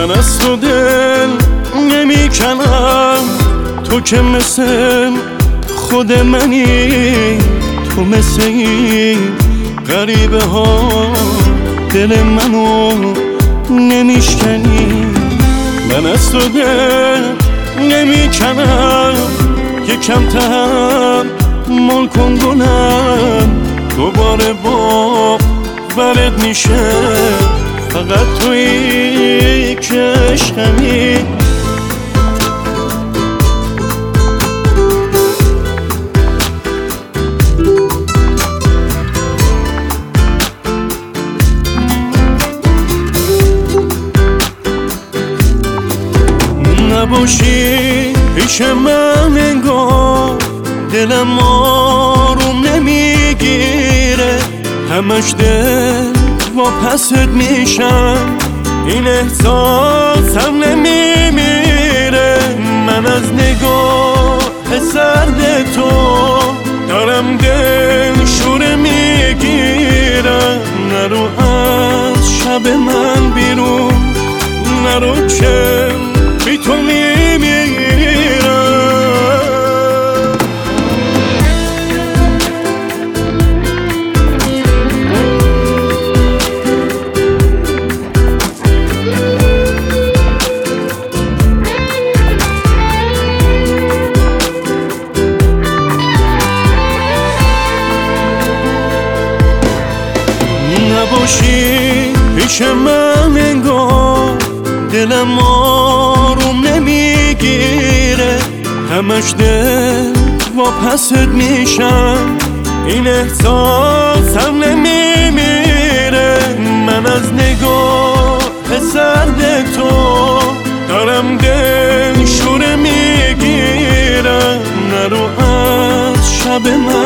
من از تو دل نمی کنم، تو که مثل خود منی، تو مثل این غریبه ها دل منو نمیشکنی. من از تو دل نمی کنم، یکم تحمل کن گلم، دوباره باورت میشه فقط تویی که عشقمی. نباشی پیش من انگار دلم آروم نمیگیره، همش دل واپست میشم، این احساسم نمیمیره. من از نگاه سرد تو دارم دل شوره میگیرم. نرو از شب من بیرون، نرو که بی تو میمیرم. نباشی پیش من انگار دلم آروم نمیگیره، همش دل واپست میشم، این احساسم نمیمیره. من از نگاه سرد تو دارم دل شوره میگیرم. نرو از شب من